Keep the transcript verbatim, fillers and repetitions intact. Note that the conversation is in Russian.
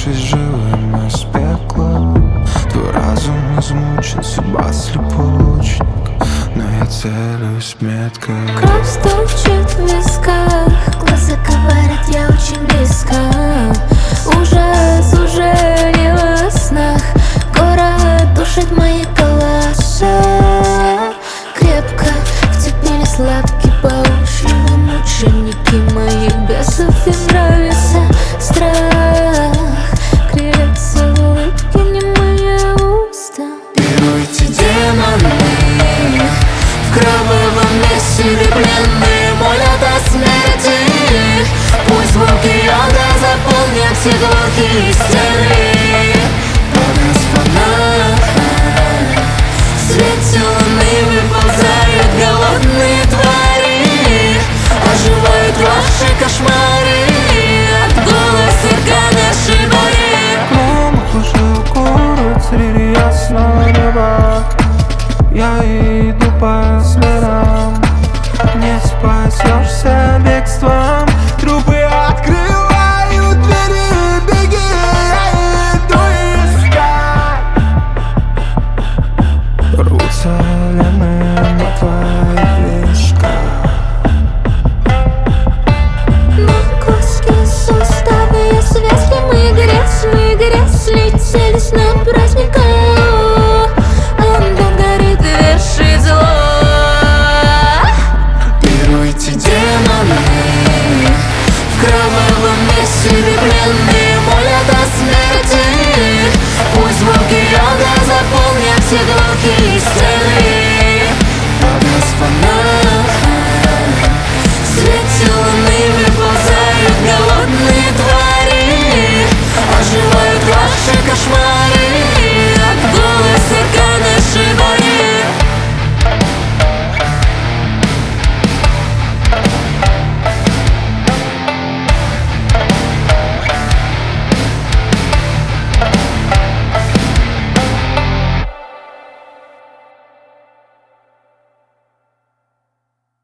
оставшись живым из пекла. Твой разум измучен, судьба слепоучник, но я целюсь метко. Кровь стучит в висках, глаза говорят, я очень близко. Ужас уже не во снах, город душит мои голоса. Крепко вцепились лапки паучьи, мученики моих бесов. Им нравится страх, кривятся в улыбке немые уста. И уйти демоны в кровавом месиве пленные молят о смерти. Пусть звуки яда заполнят все глухие стены. Погас фонарь, в свете луны выползают голодные твари. Оживают ваши кошмары.